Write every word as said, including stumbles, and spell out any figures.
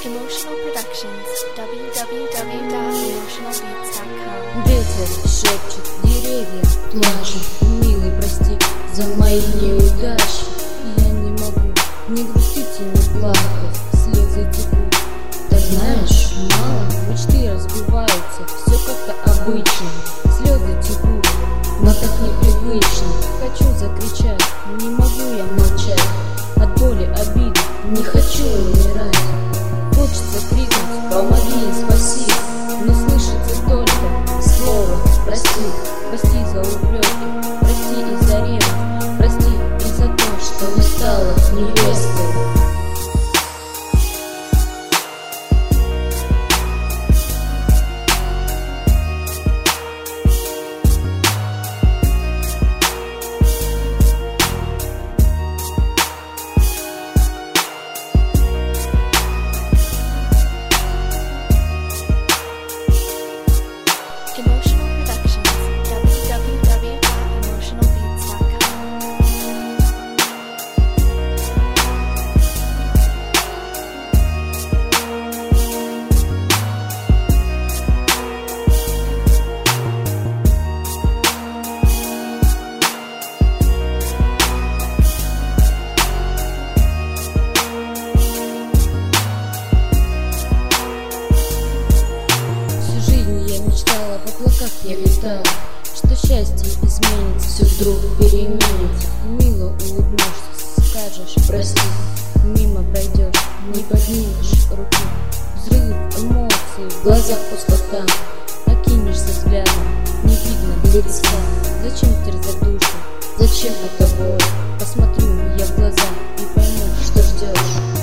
Emotional Productions, дабл ю дабл ю дабл ю точка эмоtional beats точка ком. Ветер шепчет, деревья плачут. Милый, прости за мои неудачи. Я не могу не грустить и не плакать, слезы текут. Так знаешь, мало, мечты разбиваются, все как-то обычно. Слезы текут, но так непривычно. Хочу закричать, не могу я молчать. От боли, обиды, не хочу умирать. Хочется крикнуть, помоги, спаси, но слышится только слово прости. Прости за упреки, прости и за ревность, прости и за то, что не стала невестой. Emotional Productions, дабл ю дабл ю дабл ю точка эмоtional beats точка ком. В облаках я летала, что счастье изменится, все вдруг переменится. Мило улыбнешься, скажешь прости, мимо пройдешь, не поднимешь руки. Взрыв эмоций, в глазах пустота, окинешься взглядом, не видно лица. Зачем терзать душу, зачем это боль? Посмотрю я в глаза и пойму, что ждешь.